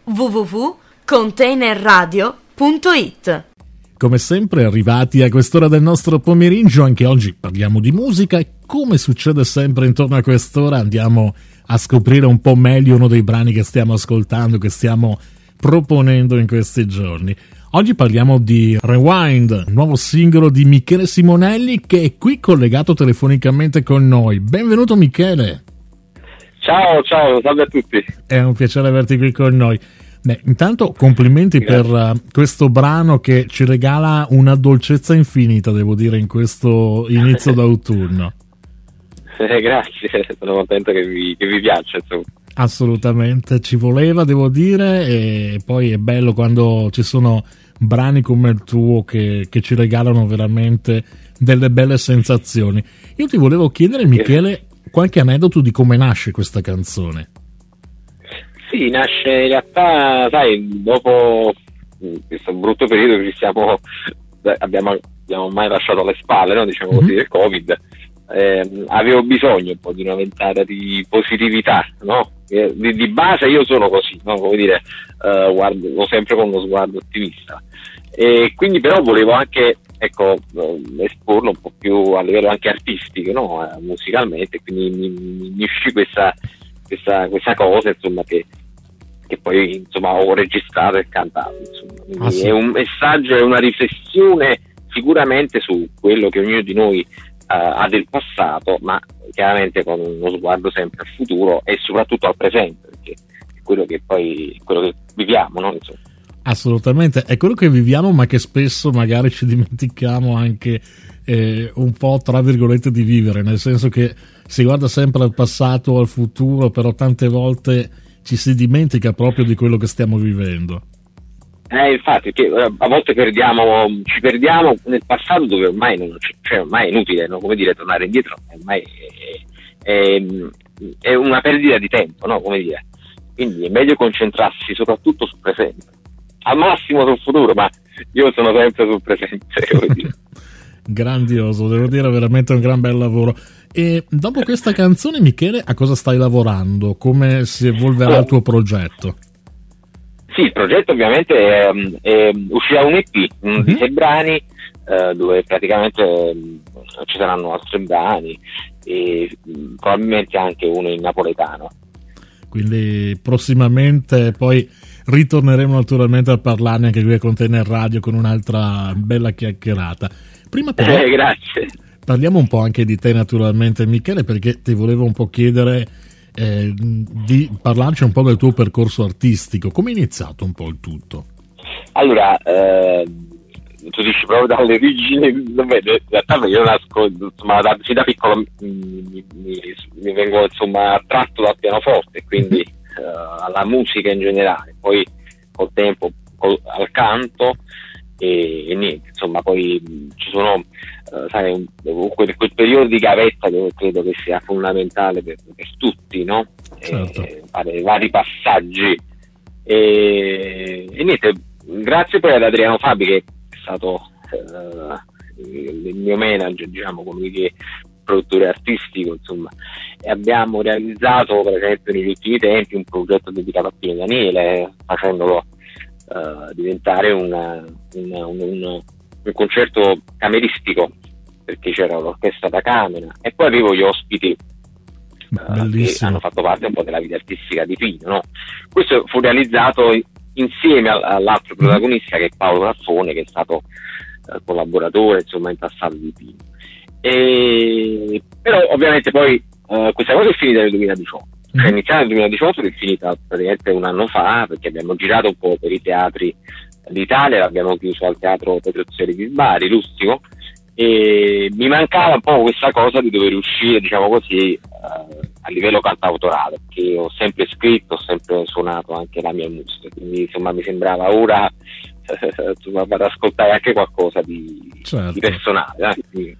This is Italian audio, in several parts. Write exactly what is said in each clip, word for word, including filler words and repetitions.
w w w punto container radio punto i t. Come sempre arrivati a quest'ora del nostro pomeriggio, anche oggi parliamo di musica e come succede sempre intorno a quest'ora andiamo a scoprire un po' meglio uno dei brani che stiamo ascoltando, che stiamo proponendo in questi giorni. Oggi parliamo di Rewind, nuovo singolo di Michele Simonelli che è qui collegato telefonicamente con noi. Benvenuto Michele. Ciao, ciao, salve a tutti. È un piacere averti qui con noi. Beh, intanto complimenti Grazie. per uh, questo brano che ci regala una dolcezza infinita, devo dire, in questo inizio d'autunno. Eh, grazie, sono contento che vi, che vi piaccia, insomma. Assolutamente, ci voleva, devo dire, e poi è bello quando ci sono brani come il tuo che, che ci regalano veramente delle belle sensazioni. Io ti volevo chiedere, Michele, qualche aneddoto di come nasce questa canzone. Sì, nasce in realtà, sai, dopo questo brutto periodo che siamo, abbiamo, abbiamo ormai lasciato alle spalle, no? Diciamo così, mm-hmm. del Covid, eh, avevo bisogno un po' di una ventata di positività, no? Eh, di, di base io sono così, no? Come dire, eh, guardo sempre con uno sguardo ottimista. E quindi però volevo anche, ecco, esporlo un po' più a livello anche artistico, no? Eh, musicalmente, quindi mi, mi, mi uscì questa, questa, questa cosa, insomma, che che poi insomma ho registrato e cantato, insomma. Quindi ah, sì. È un messaggio, è una riflessione sicuramente su quello che ognuno di noi uh, ha del passato, ma chiaramente con uno sguardo sempre al futuro e soprattutto al presente, perché è quello che poi quello che viviamo, no? Insomma. Assolutamente, è quello che viviamo, ma che spesso magari ci dimentichiamo anche eh, un po' tra virgolette di vivere, nel senso che si guarda sempre al passato o al futuro, però tante volte ci si dimentica proprio di quello che stiamo vivendo. Eh, infatti, che a volte perdiamo, ci perdiamo nel passato dove ormai non c'è, cioè ormai è inutile, no? Come dire, tornare indietro, ormai è, è, è una perdita di tempo, no? Come dire. Quindi è meglio concentrarsi soprattutto sul presente, al massimo sul futuro, ma io sono sempre sul presente, come dire. Grandioso, devo dire, veramente un gran bel lavoro. E dopo questa canzone, Michele, a cosa stai lavorando? Come si evolverà oh. il tuo progetto? Sì, il progetto ovviamente è, è, uscirà un E P mm-hmm. di sei brani, eh, dove praticamente eh, ci saranno altri brani e mh, probabilmente anche uno in napoletano. Quindi prossimamente poi ritorneremo naturalmente a parlarne anche qui a Container Radio con un'altra bella chiacchierata. Prima però eh, grazie. Parliamo un po' anche di te naturalmente, Michele, perché ti volevo un po' chiedere eh, di parlarci un po' del tuo percorso artistico. Come è iniziato un po' il tutto? Allora, eh, tu dici proprio dalle origini, in realtà io nasco, insomma, da, sì, da piccolo mi, mi, mi vengo insomma attratto dal pianoforte, quindi mm-hmm. uh, alla musica in generale, poi col tempo col, al canto. E, e niente, insomma, poi ci sono uh, sai, un, quel, quel periodo di gavetta che credo che sia fondamentale per, per tutti, no? Certo. E, fare vari passaggi e, e niente, grazie poi ad Adriano Fabi che è stato uh, il, il mio manager, diciamo, colui che è produttore artistico, insomma, e abbiamo realizzato per esempio negli ultimi tempi un progetto dedicato a Pino Daniele, facendolo Uh, diventare una, una, un, un, un concerto cameristico, perché c'era l'orchestra da camera e poi avevo gli ospiti uh, che hanno fatto parte un po' della vita artistica di Pino, no? Questo fu realizzato insieme all'altro protagonista che è Paolo Raffone, che è stato uh, collaboratore insomma in passato di Pino, e, però ovviamente poi uh, questa cosa è finita nel duemiladiciotto. Cioè, è iniziata nel duemiladiciotto, che è finita praticamente un anno fa, perché abbiamo girato un po' per i teatri d'Italia, l'abbiamo chiuso al teatro Pedro Zeri di Bari, Rustico, e mi mancava un po' questa cosa di dover uscire, diciamo così, eh, a livello cantautorale, perché ho sempre scritto, ho sempre suonato anche la mia musica, quindi insomma mi sembrava ora eh, insomma, far ascoltare anche qualcosa di, certo. di personale. Eh?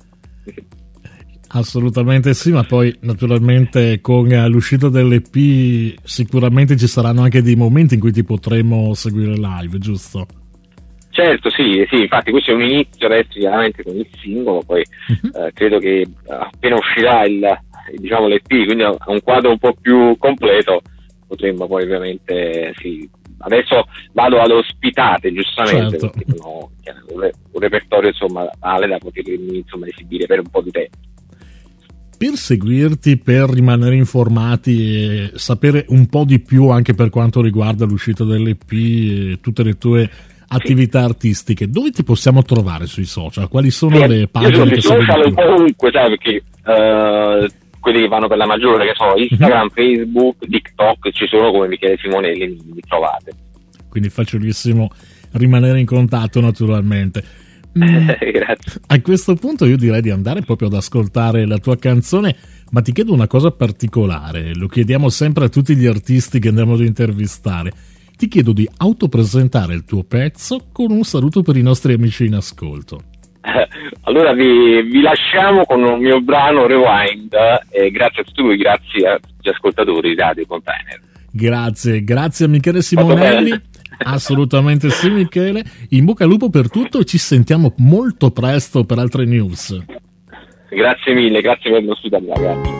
Assolutamente sì, ma poi naturalmente con l'uscita dell'E P sicuramente ci saranno anche dei momenti in cui ti potremo seguire live, giusto? Certo, sì, sì, infatti questo è un inizio adesso chiaramente con il singolo, poi uh-huh. eh, credo che appena uscirà il, diciamo l'E P, quindi a un quadro un po' più completo potremmo poi ovviamente sì, adesso vado ad ospitate, giustamente, certo. perché sono un, un repertorio insomma tale da potermi insomma esibire per un po' di tempo. Per seguirti, per rimanere informati e sapere un po' di più anche per quanto riguarda l'uscita dell'E P e tutte le tue attività sì. artistiche, dove ti possiamo trovare sui social? Quali sono sì, le pagine che sui social ovunque, sai, perché uh, quelli che vanno per la maggiore, che so, Instagram, mm-hmm. Facebook, TikTok, ci sono come Michele Simonelli, mi, mi trovate. Quindi è facilissimo rimanere in contatto, naturalmente. Grazie. A questo punto io direi di andare proprio ad ascoltare la tua canzone, ma ti chiedo una cosa particolare, lo chiediamo sempre a tutti gli artisti che andiamo ad intervistare. Ti chiedo di autopresentare il tuo pezzo con un saluto per i nostri amici in ascolto. Allora vi, vi lasciamo con il mio brano Rewind, eh, grazie a tutti voi, grazie a tutti gli ascoltatori di Radio Container. Grazie, grazie a Michele Simonelli. Assolutamente sì, Michele. In bocca al lupo per tutto e ci sentiamo molto presto per altre news. Grazie mille, grazie per l'ospitalità, grazie.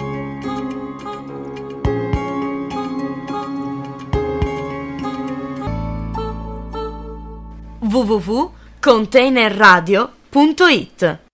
w w w punto container radio punto it